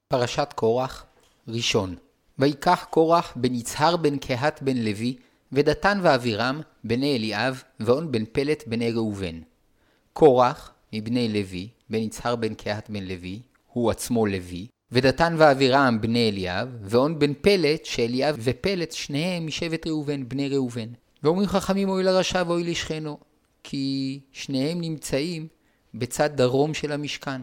פרשת קורח, ראשון. ויקח קורח בן יצהר בן קהת בן לוי, ודתן ואבירם בני אליאב, ואון בן פלט בני ראובן. קורח מבני לוי, בן יצהר בן קהת בן לוי, הוא עצמו לוי, ודתן ואבירם בני אליאב, ואון בן פלט, שאליאב ופלט שניהם משבט ראובן, בני ראובן. ואומרים חכמים אוי לרשע ואוי לשכנו, כי שניהם נמצאים בצד דרום של המשכן,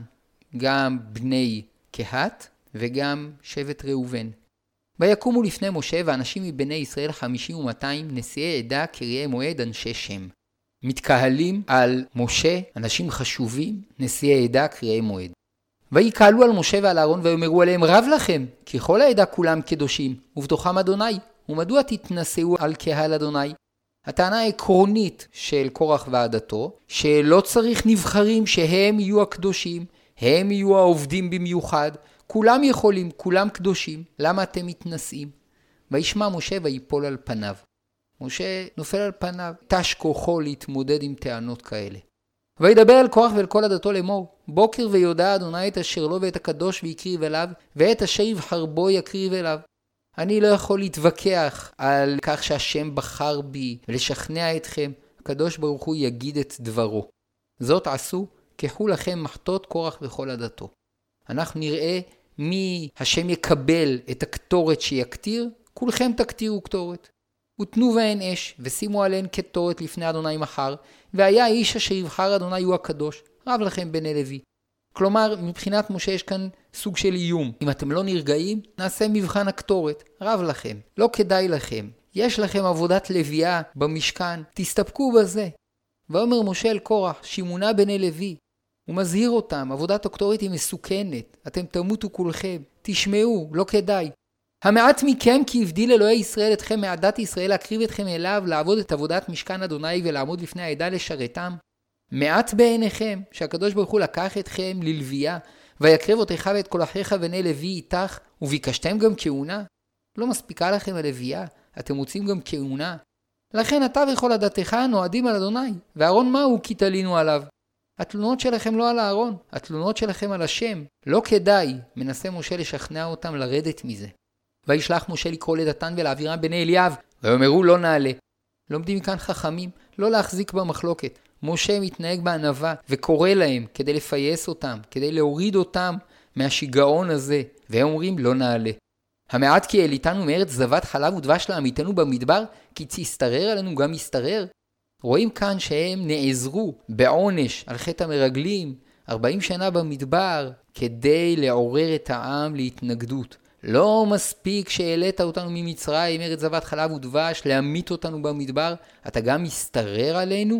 גם בני קהת וגם שבט ראובן. ויקומו לפני משה ואנשים מבני ישראל 50 ו200 נשיאי עדה קריאי מועד אנשי שם. מתקהלים על משה אנשים חשובים, נשיאי עדה קריאי מועד. ויקהלו על משה ועל אהרון ויאמרו עליהם רב לכם, כי כל העדה כולם קדושים, ובתוכם אדוני, ומדוע תתנשאו על קהל אדוני? הטענה העקרונית של קורח ועדתו, שלא צריך נבחרים שהם יהיו הקדושים, הם יהיו העובדים במיוחד, כולם יכולים, כולם קדושים, למה אתם מתנשאים? וישמע משה ויפול על פניו. משה נופל על פניו, תש כוחו להתמודד עם טענות כאלה. וידבר אל קורח ואל כל עדתו לאמור, בוקר ויודע אדוני את אשר לו ואת הקדוש ויקריב אליו, ואת אשר יבחר בו יקריב אליו. אני לא יכול להתווכח על כך שהשם בחר בי ולשכנע אתכם, הקדוש ברוך הוא יגיד את דברו. זאת עשו, קחו לכם מחתות קורח וכל עדתו. אנחנו נראה מי השם יקבל את הקטורת שיקטיר, כולכם תקטירו קטורת. ותנו בהן אש, ושימו עליהן קטורת לפני אדוני מחר, והיה האיש אשר יבחר אדוני הוא הקדוש, רב לכם בני לוי. כלומר, מבחינת משה יש כאן סוג של איום. אם אתם לא נרגעים, נעשה מבחן הקטורת, רב לכם, לא כדאי לכם. יש לכם עבודת לוויה במשכן, תסתפקו בזה. ואומר משה אל קורח, שימונה בני לוי, הוא מזהיר אותם, עבודת הקטורת היא מסוכנת, אתם תמותו כולכם, תשמעו, לא כדאי. המעט מכם כי הבדיל אלוהי ישראל אתכם מעדת ישראל להקריב אתכם אליו, לעבוד את עבודת משכן אדוני ולעמוד לפני העדה לשרתם. מעט בעיניכם שהקדוש ברוך הוא לקח אתכם ללוויה, ויקרב אותך ואת כל אחיך בני לוי איתך, וביקשתם גם כהונה. לא מספיקה לכם הלוויה, אתם רוצים גם כהונה. לכן אתה וכל עדתך נועדים על אדוני, ואהרון מהו כי תלינו עליו? התלונות שלכם לא על אהרון, התלונות שלכם על השם. לא כדאי, מנסה משה לשכנע אותם לרדת מזה. וישלח משה לקרוא לדתן ולאבירם בני אליאב, ואומרו לא נעלה. לומדים מכאן חכמים, לא להחזיק במחלוקת. משה מתנהג בענווה וקורא להם כדי לפייס אותם, כדי להוריד אותם מהשיגעון הזה, והם אומרים לא נעלה. המעט כי אליתנו מארץ זבת חלב ודבש לעמיתנו במדבר, כי תסתרר עלינו גם יסתרר. רואים כאן שהם נעזרו בעונש על חטא המרגלים 40 שנה במדבר כדי לעורר את העם להתנגדות. לא מספיק שהעלית אותנו ממצרים, ארץ זבת חלב ודבש, להמית אותנו במדבר, אתה גם מסתרר עלינו?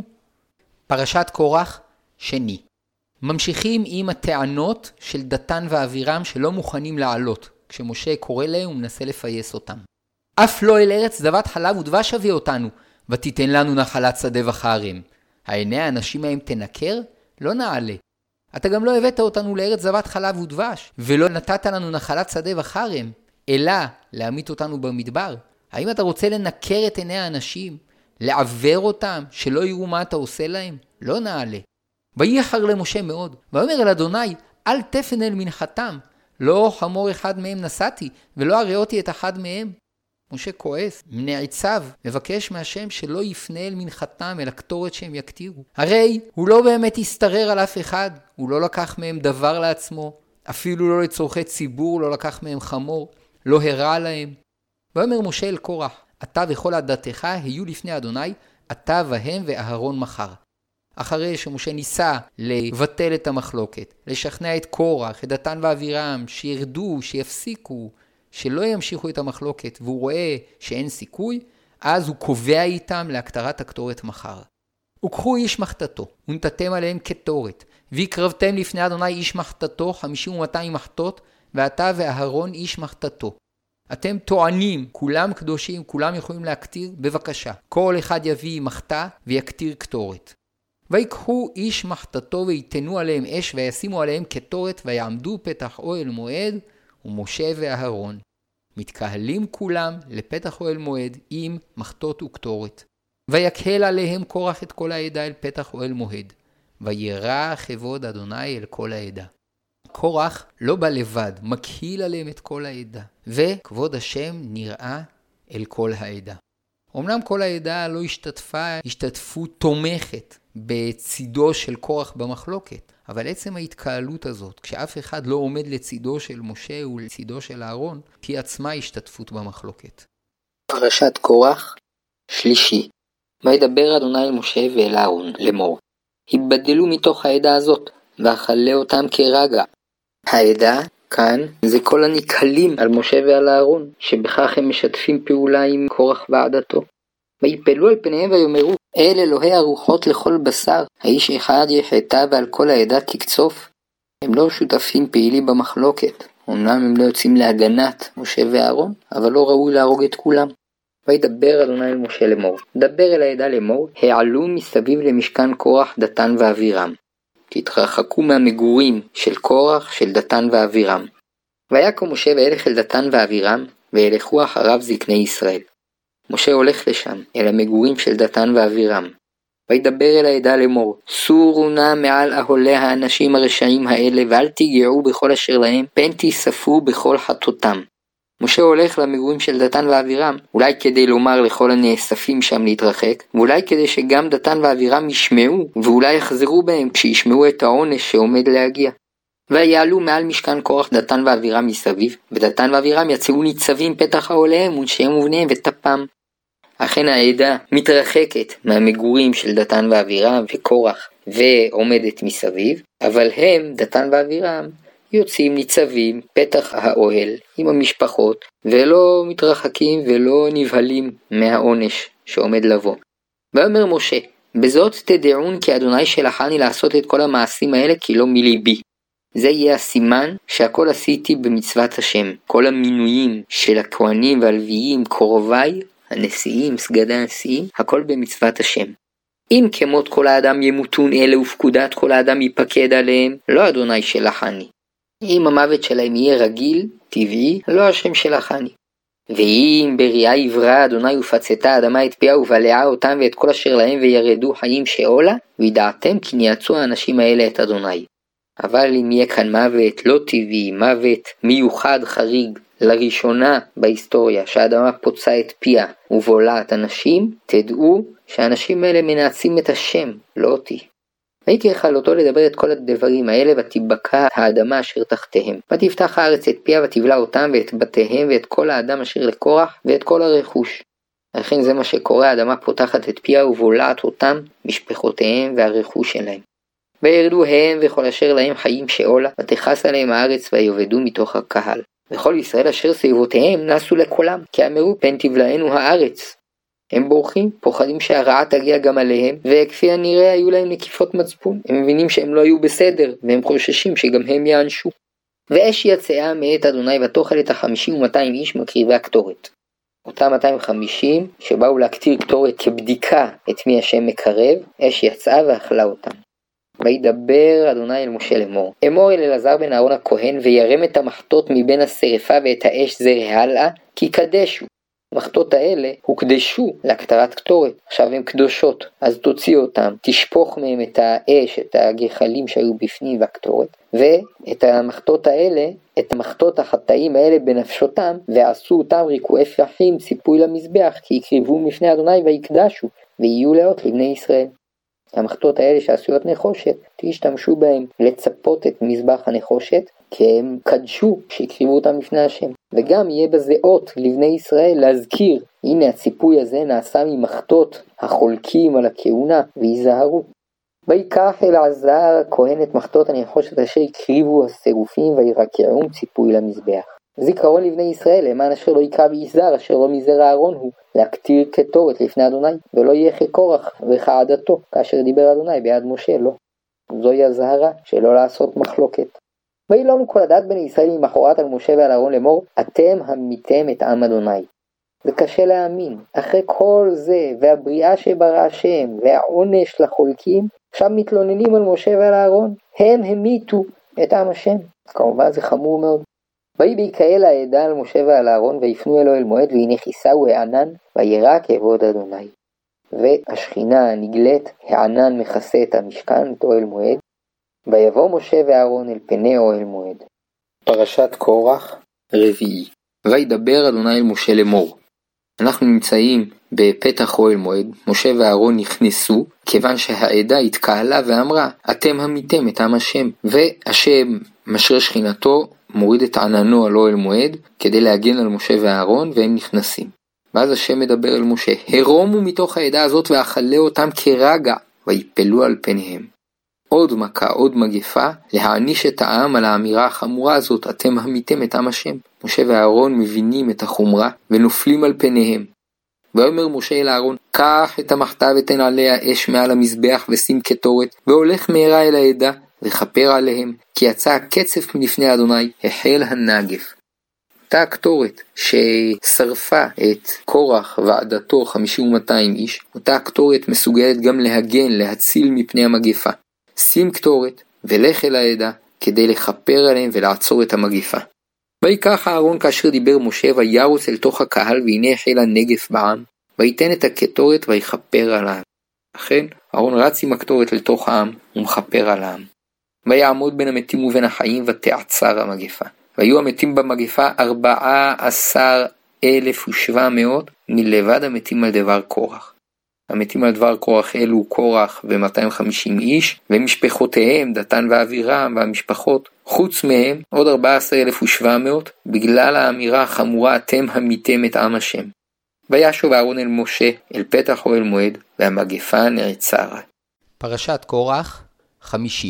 פרשת קורח, שני. ממשיכים עם הטענות של דתן ואבירם שלא מוכנים לעלות. כשמשה קורא להם ומנסה לפייס אותם. אף לא אל ארץ זבת חלב ודבש הביא אותנו, ותיתן לנו נחלת שדה וחרם. העיני האנשים מהם תנקר? לא נעלה. אתה גם לא הבאת אותנו לארץ זבת חלב ודבש, ולא נתת לנו נחלת שדה וחרם, אלא להמית אותנו במדבר. האם אתה רוצה לנקר את עיני האנשים? לעבר אותם, שלא יראו מה אתה עושה להם? לא נעלה. וייחר למשה מאוד, ואומר אל אדוני, אל תפן אל מנחתם, לא חמור אחד מהם נסעתי, ולא הראותי את אחד מהם. משה כועס, נעצב, מבקש מהשם שלא יפנה אל מנחתם, אל הקטורת שהם יקטירו. הרי הוא לא באמת יסתרר על אף אחד, הוא לא לקח מהם דבר לעצמו, אפילו לא לצורכי ציבור, לא לקח מהם חמור, לא הרע להם. ואומר משה אל קורח, אתה וכל עדתך היו לפני אדוני, אתה והם ואהרון מחר. אחרי שמשה ניסה לבטל את המחלוקת, לשכנע את קורח, את דתן ואבירם, שירדו, שיפסיקו, שלא ימשיכו את המחלוקת, והוא רואה שאין סיכוי, אז הוא קובע איתם להקטרת הקטורת מחר. וקחו איש מחתתו, ונתתם עליהם קטורת, והקרבתם לפני אדוני איש מחתתו 50 ו200 מחתות, ואתה ואהרון איש מחתתו. אתם טוענים, כולם קדושים, כולם יכולים להקטיר, בבקשה. כל אחד יביא מחתה ויקטיר קטורת. ויקחו איש מחתתו ויתנו עליהם אש וישימו עליהם קטורת ויעמדו פתח אוהל מועד ומשה ואהרון. מתקהלים כולם לפתח אוהל מועד עם מחתות וקטורת. ויקהל עליהם קורח את כל העדה אל פתח אוהל מועד. וירא כבוד אדוני אל כל העדה. קורח לא בא לבד, מקהיל עליהם את כל העדה. וכבוד השם נראה אל כל העדה. אמנם כל העדה לא השתתפה השתתפות תומכת בצידו של קורח במחלוקת, אבל עצם ההתקהלות הזאת, כשאף אחד לא עומד לצידו של משה ולצידו של אהרון, היא עצמה השתתפות במחלוקת. פרשת קורח, שלישי. וידבר אדוני אל משה ואל אהרון לאמור, היבדלו מתוך העדה הזאת, ואכלה אותם כרגע. העדה כאן זה כל הנקהלים על משה ועל אהרון, שבכך הם משתפים פעולה עם קורח ועדתו. ויפלו על פניהם ויאמרו, אל אלוהי הרוחות לכל בשר, האיש אחד יחטא ועל כל העדה תקצוף. הם לא שותפים פעילים במחלוקת, אמנם הם לא יוצאים להגנת משה ואהרון, אבל לא ראוי להרוג את כולם. וידבר אדוני אל משה לאמור, דבר אל העדה לאמור, העלו מסביב למשכן קורח, דתן ואבירם. תתרחקו מהמגורים של קורח, של דתן ואבירם. ויקום משה וילך אל דתן ואבירם, וילכו אחריו זקני ישראל. משה הולך לשם, אל המגורים של דתן ואבירם. וידבר אל העדה לאמור, סורו נא מעל אהולי האנשים הרשעים האלה, ואל תיגעו בכל אשר להם, פן תיספו בכל חטאותם. משה הולך למגורים של דתן ואבירם, אולי כדי לומר לכל הנאספים שם להתרחק, ואולי כדי שגם דתן ואבירם ישמעו, ואולי יחזרו בהם כשישמעו את העונש שעומד להגיע. ויעלו מעל משכן קורח דתן ואבירם מסביב, ודתן ואבירם יצאו ניצבים פתח אוהליהם ונשיהם ובניהם וטפם. אכן העדה מתרחקת מהמגורים של דתן ואבירם וקורח ועומדת מסביב, אבל הם, דתן ואבירם, יוצאים ניצבים פתח האוהל עם המשפחות ולא מתרחקים ולא נבהלים מהעונש שעומד לבוא. ואומר משה, בזאת תדעון כי אדוני שלחני לעשות את כל המעשים האלה כי לא מליבי. זה יהיה הסימן שהכל עשיתי במצוות השם. כל המינויים של הכהנים והלוויים, קרוביי, הנשיאים, סגדי הנשיאים, הכל במצוות השם. אם כמות כל האדם ימותון אלה ופקודת כל האדם ייפקד עליהם, לא אדוני שלחני. אם המוות שלהם יהיה רגיל, טבעי, לא השם שלחני. ואם בריאה עברה אדוני ופצתה האדמה את פיה ובלעה אותם ואת כל אשר להם וירדו חיים שאולה, וידעתם כי ניעצו האנשים האלה את אדוני. אבל אם יהיה כאן מוות לא טבעי, מוות מיוחד חריג, לראשונה בהיסטוריה שהאדמה פוצעה את פיה ובולעת אנשים, תדעו שהאנשים האלה מנעצים את השם, לא אותי. ויקרא חלותו לדבר את כל הדברים האלה, ותיבקע האדמה אשר תחתיהם. ותפתח הארץ את פיה ותבלע אותם ואת בתיהם ואת כל האדם אשר לקורח ואת כל הרכוש. לכן זה מה שקורה, האדמה פותחת את פיה ובולעת אותם, משפחותיהם והרכוש שלהם. וירדו הם וכל אשר להם חיים שאולה, ותכס עליהם הארץ ויובדו מתוך הקהל. וכל ישראל אשר סביבותיהם נסו לקולם, כי אמרו פן תבלענו הארץ. הם בורחים, פוחדים שהרעה תגיע גם עליהם, וכפי הנראה היו להם נקיפות מצפון. הם מבינים שהם לא היו בסדר, והם חוששים שגם הם יענשו. ואש יצאה מאת אדוני ותאכל את 50 ו200 איש מקריבי הקטורת. אותם 250 שבאו להקטיר קטורת כבדיקה את מי השם מקרב, אש יצאה ואכלה אותם. וידבר אדוני אל משה לאמור, אמור אל אלעזר בן אהרון הכהן, וירם את המחטות מבין השרפה ואת האש זרע הלאה, כי קדשו. המחטות האלה הוקדשו להקטרת קטורת, עכשיו הן קדושות, אז תוציא אותם, תשפוך מהם את האש, את הגחלים שהיו בפנים והקטורת, ואת המחטות האלה, את המחטות החטאים האלה בנפשותם, ועשו אותם ריקועי פחים ציפוי למזבח, כי יקריבו מפני אדוני ויקדשו, ויהיו לאות לבני ישראל. המחטות האלה שעשויות נחושת, תשתמשו בהם לצפות את מזבח הנחושת, כי הם קדשו שיקריבו אותם לפני השם. וגם יהיה בזה אות לבני ישראל להזכיר, הנה הציפוי הזה נעשה ממחטות החולקים על הכהונה, ויזהרו. ויקח אלעזר הכהן את מחטות הנחושת אשר יקריבו הסירופים וירקעום ציפוי למזבח. זיכרון לבני ישראל, למען אשר לא יקרב איש זר אשר לא מזרע אהרון הוא, להקטיר קטורת לפני אדוני, ולא יהיה כקורח וכעדתו, כאשר דיבר אדוני ביד משה, לא. זוהי הזהרה שלא לעשות מחלוקת. וילונו כל הדת בני ישראל ממחרת על משה ועל אהרון לאמור, אתם המיתם את עם אדוני. זה קשה להאמין. אחרי כל זה, והבריאה שברא השם, והעונש לחולקים, עכשיו מתלוננים על משה ועל אהרון. הם המיתו את עם השם. כמובן זה חמור מאוד. ויהי ביקהל העדה על משה ועל אהרון, ויפנו אלו אל מועד, והנה כיסהו הענן, וירא כבוד אדוני. והשכינה נגלית, הענן מכסה את המשכן, את אוהל מועד, ויבוא משה ואהרון אל פני אוהל מועד. פרשת קורח, רביעי. וידבר אדוני אל משה לאמור. אנחנו נמצאים בפתח אוהל מועד, משה ואהרון נכנסו, כיוון שהעדה התקהלה ואמרה, אתם המיתם את עם השם, והשם משרה שכינתו, מוריד את עננו על אוהל מועד, כדי להגן על משה ואהרון, והם נכנסים. ואז השם מדבר אל משה, הרומו מתוך העדה הזאת ואכלה אותם כרגע, ויפלו על פניהם. עוד מכה, עוד מגפה, להעניש את העם על האמירה החמורה הזאת, אתם המיתם את עם השם. משה ואהרון מבינים את החומרה ונופלים על פניהם. ואומר משה אל אהרון, קח את המחתה ותן עליה אש מעל המזבח ושים קטורת, והולך מהרה אל העדה וכפר עליהם, כי יצא הקצף מלפני אדוני, החל הנגף. אותה הקטורת ששרפה את קורח ועדתו 200 איש, אותה הקטורת מסוגלת גם להגן, להציל מפני המגפה. שים קטורת ולך אל העדה כדי לכפר עליהם ולעצור את המגפה. ויקח אהרון כאשר דיבר משה וירוץ אל תוך הקהל, והנה החל הנגף בעם, ויתן את הקטורת ויכפר על העם. אכן אהרון רץ עם הקטורת אל תוך העם ומכפר על העם. ויעמוד בין המתים ובין החיים ותעצר המגפה. והיו המתים במגפה 14,700 מלבד המתים על דבר קורח. המתים על דבר קורח אלו קורח ו250 איש, ומשפחותיהם דתן ואבירם והמשפחות, חוץ מהם עוד 14,700, בגלל האמירה החמורה אתם המיתם את עם השם. וישוב אהרון אל משה אל פתח אוהל מועד, והמגפה נעצרה. פרשת קורח, חמישי.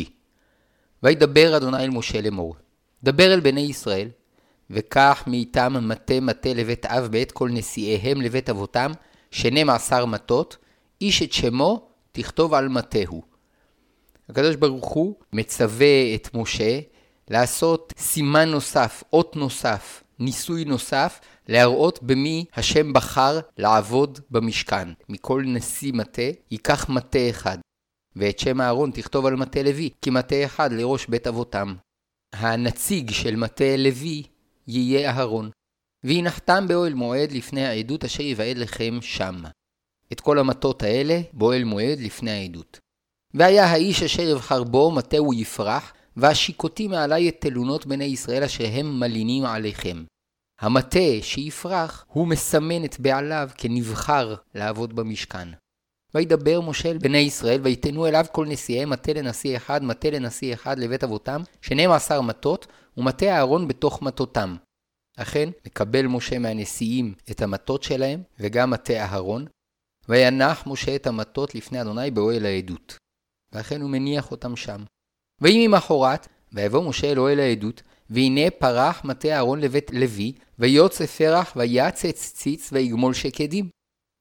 וידבר אדוני אל משה לאמור. דבר אל בני ישראל, וקח מאיתם מטה לבית אב בעת כל נשיאיהם לבית אבותם, 12 מטות, איש את שמו תכתוב על מטהו. הקדוש ברוך הוא מצווה את משה לעשות סימן נוסף, אות נוסף, ניסוי נוסף, להראות במי השם בחר לעבוד במשכן. מכל נשיא מטה ייקח מטה אחד, ואת שם אהרון תכתוב על מטה לוי, כי מטה אחד לראש בית אבותם. הנציג של מטה לוי יהיה אהרון. והנחתם באוהל מועד לפני העדות אשר יבעד לכם שם. את כל המטות האלה באוהל מועד לפני העדות. והיה האיש אשר יבחר בו מטהו יפרח, והשיקותי מעלי את תלונות בני ישראל אשר הם מלינים עליכם. המטה שיפרח הוא מסמן את בעליו כנבחר לעבוד במשכן. וידבר משה אל בני ישראל ויתנו אליו כל נשיאיהם מטה לנשיא אחד, מטה לנשיא אחד לבית אבותם, 12 מטות, ומטה אהרון בתוך מטותם. אכן, מקבל משה מהנשיאים את המטות שלהם, וגם מטה אהרון, וינח משה את המטות לפני אדוני באוהל העדות. ואכן הוא מניח אותם שם. ויהי ממחרת, ויבוא משה אל אוהל העדות, והנה פרח מטה אהרון לבית לוי, ויוצא פרח ויצץ ציץ ויגמול שקדים.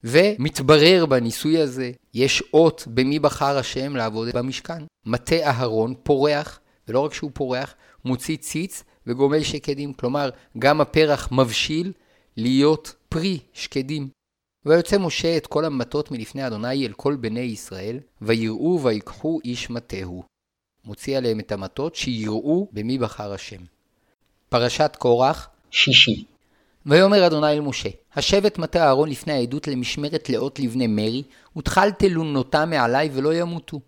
ומתברר בניסוי הזה, יש אות במי בחר השם לעבוד במשכן. מטה אהרון פורח, ולא רק שהוא פורח, מוציא ציץ וגומל שקדים. כלומר, גם הפרח מבשיל להיות פרי שקדים. ויוצא משה את כל המטות מלפני אדוני אל כל בני ישראל, ויראו ויקחו איש מטהו. מוציא עליהם את המטות שיראו במי בחר השם. פרשת קורח, שישי. ויאמר אדוני אל משה, השב את מטה אהרון לפני העדות למשמרת לאות לבני מרי, ותחל תלונותם מעלי ולא ימותו.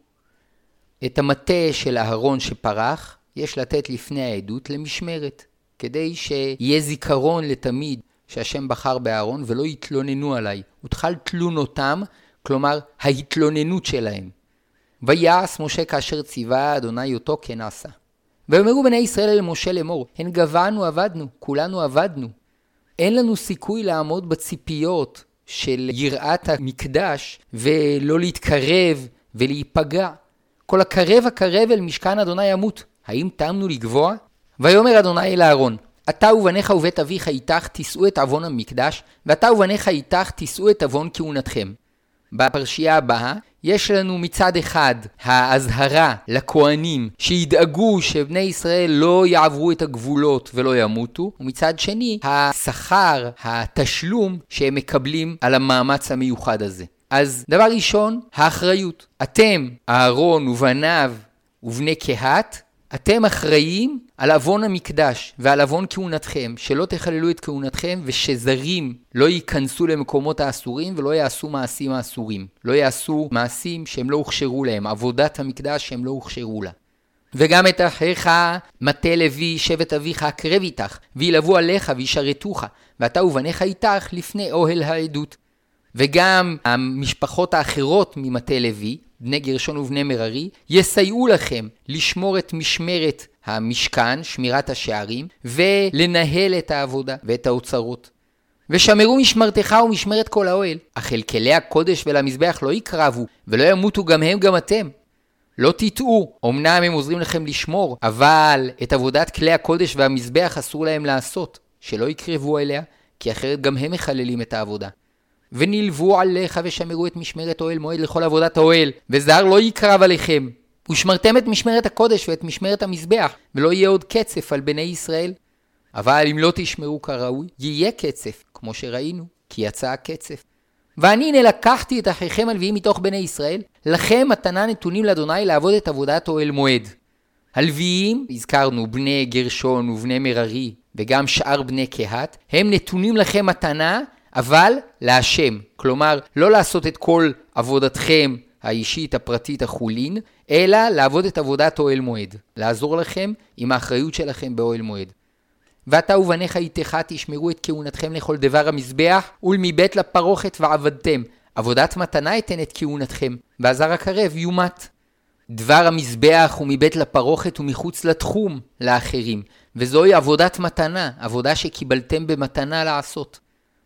את המטה של אהרון שפרח, יש לתת לפני העדות למשמרת, כדי שיהיה זיכרון לתמיד שהשם בחר באהרון ולא יתלוננו עליי. ותחל תלונותם, כלומר ההתלוננות שלהם. ויעש משה כאשר ציווה אדוני אותו כן עשה. ואומרו בני ישראל אל משה לאמור, הן גבענו עבדנו, כולנו עבדנו. אין לנו סיכוי לעמוד בציפיות של יראת המקדש ולא להתקרב ולהיפגע. כל הקרב אל משכן אדוני ימות. האם טעמנו לגבוע? ויאמר אדוני אל אהרון, אתה ובניך ובית אביך איתך תישאו את עוון המקדש, ואתה ובניך איתך תישאו את עוון כהונתכם. בפרשייה הבאה יש לנו מצד אחד ההזהרה לכהנים שידאגו שבני ישראל לא יעברו את הגבולות ולא ימותו, ומצד שני השכר, התשלום שהם מקבלים על המאמץ המיוחד הזה. אז דבר ראשון, האחריות. אתם, אהרון ובניו ובני קהת, אתם אחראים על עוון המקדש ועל עוון כהונתכם, שלא תחללו את כהונתכם ושזרים לא ייכנסו למקומות האסורים ולא יעשו מעשים האסורים. לא יעשו מעשים שהם לא הוכשרו להם, עבודת המקדש שהם לא הוכשרו לה. וגם את אחיך מטה לוי שבט אביך הקרב איתך, וילבו עליך וישרתוך, ואתה ובניך איתך לפני אוהל העדות. וגם המשפחות האחרות ממטה לוי, בני גרשון ובני מררי, יסייעו לכם לשמור את משמרת המשכן, שמירת השערים, ולנהל את העבודה ואת האוצרות. ושמרו משמרתך ומשמרת כל האוהל, אך אל כלי הקודש ולמזבח לא יקרבו, ולא ימותו גם הם גם אתם. לא תטעו, אמנם הם עוזרים לכם לשמור, אבל את עבודת כלי הקודש והמזבח אסור להם לעשות, שלא יקרבו אליה, כי אחרת גם הם מחללים את העבודה. ונלוו עליך ושמרו את משמרת אוהל מועד לכל עבודת האוהל, וזר לא יקרב עליכם. ושמרתם את משמרת הקודש ואת משמרת המזבח, ולא יהיה עוד קצף על בני ישראל. אבל אם לא תשמרו כראוי, יהיה קצף, כמו שראינו, כי יצא הקצף. ואני לקחתי את אחיכם הלוויים מתוך בני ישראל, לכם מתנה נתונים לאדוני לעבוד את עבודת אוהל מועד. הלוויים, הזכרנו בני גרשון ובני מררי, וגם שאר בני קהת, הם נתונים לכם מתנה, אבל להשם. כלומר, לא לעשות את כל עבודתכם האישית, הפרטית, החולין, אלא לעבוד את עבודת אוהל מועד. לעזור לכם עם האחריות שלכם באוהל מועד. ואתה ובניך איתך תשמרו את כהונתכם לכל דבר המזבח, ולמבית לפרוכת ועבדתם. עבודת מתנה אתן את כהונתכם, והזר הקרב יומת. דבר המזבח ומבית לפרוכת ומחוץ לתחום לאחרים, וזוהי עבודת מתנה, עבודה שקיבלתם במתנה לעשות.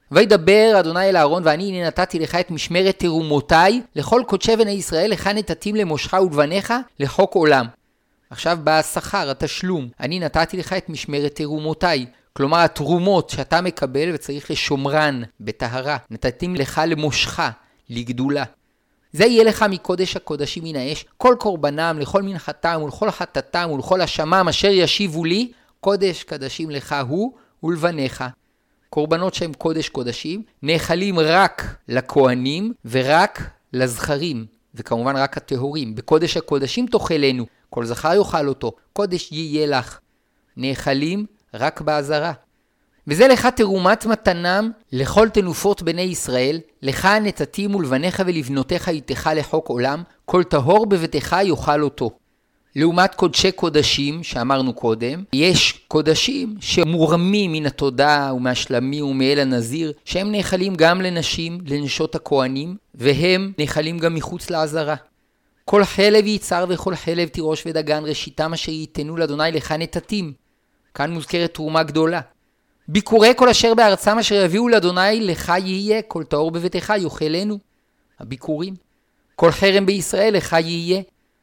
וידבר אדוני אל אהרון, ואני נתתי לך את משמרת תרומותיי לכל קודשי בני ישראל, לך נתתים למושך ולבניך לחוק עולם. עכשיו בא השכר, התשלום. אני נתתי לך את משמרת תרומותיי. כלומר, התרומות שאתה מקבל וצריך לשומרן בטהרה. נתתים לך למושכה, לגדולה. זה יהיה לך מקודש הקודשים מן האש, כל קורבנם, לכל מנחתם ולכל חטאתם ולכל אשמם אשר ישיבו לי, קודש קדשים לך הוא ולבניך. קורבנות שהם קודש קודשים, נאכלים רק לכהנים ורק לזכרים, וכמובן רק הטהורים. בקודש הקודשים תאכלנו, כל זכר יאכל אותו, קודש יהיה לך. נאכלים רק בעזרה. וזה לך תרומת מתנם לכל תנופות בני ישראל, לך נתתים ולבניך ולבנותיך איתך לחוק עולם, כל טהור בביתך יאכל אותו. לעומת קודשי קודשים שאמרנו קודם, יש קודשים שמורמים מן התודה ומהשלמים ומאל הנזיר, שהם נאכלים גם לנשים, לנשות הכהנים, והם נאכלים גם מחוץ לעזרה. כל חלב ייצר וכל חלב תירוש ודגן ראשיתם אשר ייתנו לאדוני לך נתתים. כאן מוזכרת תרומה גדולה. ביקורי כל אשר בארצם אשר יביאו לאדוני לך יהיה, כל טהור בביתך יאכלנו. הביקורים. כל חרם בישראל לך יהיה.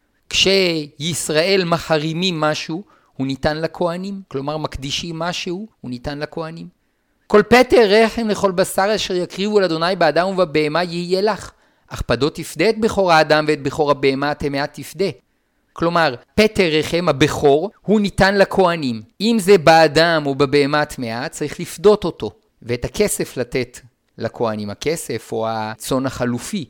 כשישראל מחרימים משהו, הוא ניתן לכהנים. כלומר, מקדישים משהו, הוא ניתן לכהנים. כל פטר רחם לכל בשר אשר יקריבו לאדוני באדם ובבהמה יהיה לך. אך פדו תפדה את בכור האדם ואת בכור הבהמה הטמאה תפדה. כלומר, פטר רחם, הבכור, הוא ניתן לכהנים. אם זה באדם או בבהמה הטמאה, צריך לפדות אותו. ואת הכסף לתת לכהנים, הכסף או הצאן החלופי.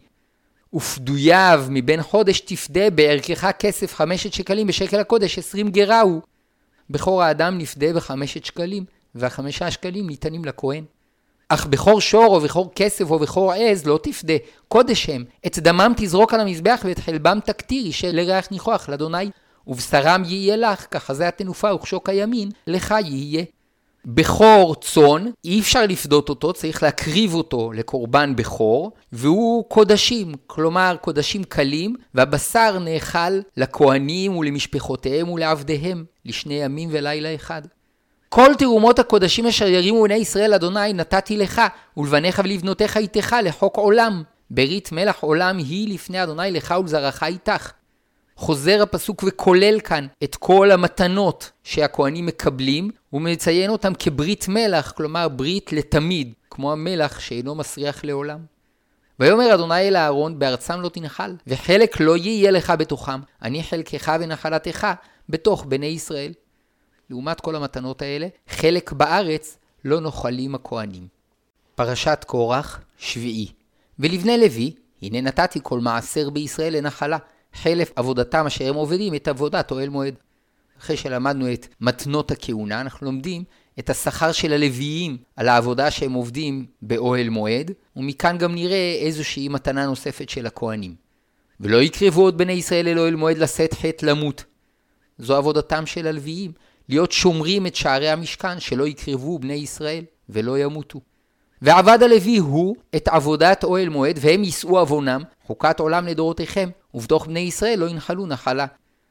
ופדויו מבין חודש תפדה בערכך כסף 5 שקלים, בשקל הקודש 20 גרה הוא. בכור האדם נפדה ב5 שקלים, וה5 שקלים ניתנים לכהן. אך בכור שור או בכור כסף או בכור עז לא תפדה, קודש הם. את דמם תזרוק על המזבח ואת חלבם תקטיר, לריח ניחוח לאדוני. ובשרם יהיה לך, ככה זה התנופה וכשוק הימין, לך יהיה. בכור צאן, אי אפשר לפדות אותו, צריך להקריב אותו לקורבן בכור, והוא קודשים, כלומר קודשים קלים, והבשר נאכל לכהנים ולמשפחותיהם ולעבדיהם, לשני ימים ולילה אחד. כל תרומות הקודשים אשר ירימו בני ישראל אדוני נתתי לך, ולבניך ולבנותיך איתך לחוק עולם. ברית מלח עולם היא לפני אדוני לך ולזרעך איתך. חוזר הפסוק וכולל כאן את כל המתנות שהכהנים מקבלים, ומציין אותם כברית מלח, כלומר ברית לתמיד, כמו המלח שאינו מסריח לעולם. ויאמר אדוני אל אהרון, בארצם לא תנחל, וחלק לא יהיה לך בתוכם, אני חלקך ונחלתך בתוך בני ישראל. לעומת כל המתנות האלה, חלק בארץ לא נוחלים הכהנים. פרשת קורח, שביעי. ולבני לוי, הנה נתתי כל מעשר בישראל לנחלה, חלף עבודתם אשר הם עובדים את עבודת אוהל מועד. אחרי שלמדנו את מתנות הכהונה, אנחנו לומדים את השכר של הלוויים על העבודה שהם עובדים באוהל מועד, ומכאן גם נראה איזושהי מתנה נוספת של הכהנים. ולא יקרבו עוד בני ישראל אל אוהל מועד לשאת חטא למות. זו עבודתם של הלוויים, להיות שומרים את שערי המשכן, שלא יקרבו בני ישראל ולא ימותו. ועבד הלוי הוא את עבודת אוהל מועד, והם יישאו עוונם, חוקת עולם לדורותיכם, ובתוך בני ישראל לא ינחלו נחלה.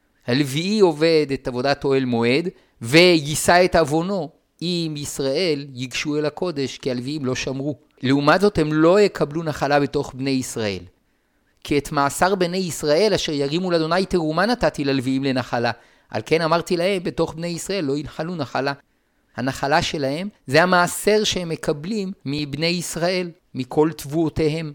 הלוי עובד את עבודת אוהל מועד, ויישא את עוונו, אם ישראל ייגשו אל הקודש, כי הלוויים לא שמרו. לעומת זאת הם לא יקבלו נחלה בתוך בני ישראל. כי את מעשר בני ישראל אשר ירימו לאדוני תרומה נתתי ללוויים לנחלה. על כן אמרתי להם, בתוך בני ישראל לא ינחלו נחלה. הנחלה שלהם זה המעשר שהם מקבלים מבני ישראל, מכל תבואותיהם.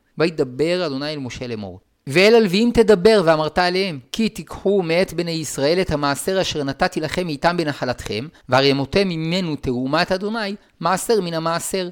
וידבר אדוני אל משה לאמור. ואל הלוויים תדבר ואמרת עליהם, כי תיקחו מאת בני ישראל את המעשר אשר נתתי לכם מאיתם בנחלתכם, והרימותם ממנו תרומת אדוני, מעשר מן המעשר.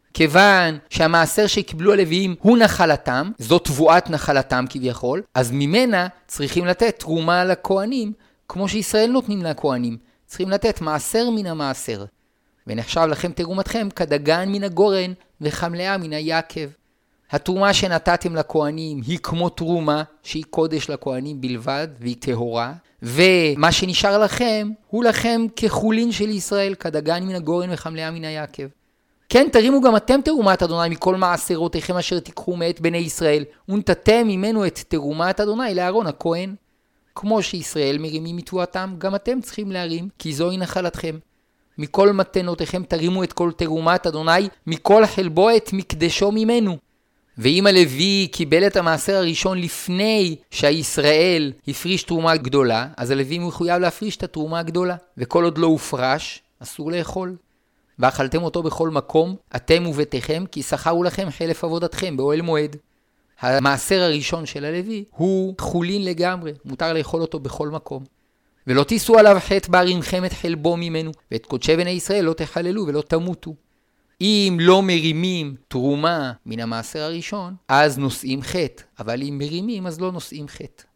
כיוון שהמעשר שקיבלו הלוויים הוא נחלתם, זו תבואת נחלתם כביכול, אז ממנה צריכים לתת תרומה לכהנים, כמו שישראל נותנים לכהנים. צריכים לתת מעשר מן המעשר. ונחשב לכם תרומתכם כדגן מן הגורן וכמלאה מן היקב. התרומה שנתתם לכהנים היא כמו תרומה שהיא קודש לכהנים בלבד והיא טהורה, ומה שנשאר לכם הוא לכם כחולין של ישראל, כדגן מן הגורן וכמלאה מן היקב. כן, תרימו גם אתם תרומת אדוני מכל מעשרותיכם אשר תיקחו מאת בני ישראל, ונתתם ממנו את תרומת אדוני לאהרון הכהן. כמו שישראל מרימים מתבואתם, גם אתם צריכים להרים, כי זוהי נחלתכם. מכל מתנותיכם תרימו את כל תרומת אדוני, מכל חלבו את מקדשו ממנו. ואם הלוי קיבל את המעשר הראשון לפני שהישראל הפריש תרומה גדולה, אז הלוי מחויב להפריש את התרומה הגדולה. וכל עוד לא הופרש, אסור לאכול. ואכלתם אותו בכל מקום, אתם וביתכם, כי שכרו לכם חלף עבודתכם באוהל מועד. המעשר הראשון של הלוי הוא חולין לגמרי, מותר לאכול אותו בכל מקום. ולא תיסו עליו חטא בערימכם את חלבו ממנו, ואת קודשי בני ישראל לא תחללו ולא תמותו. אם לא מרימים תרומה מן המעשר הראשון, אז נושאים חטא, אבל אם מרימים אז לא נושאים חטא.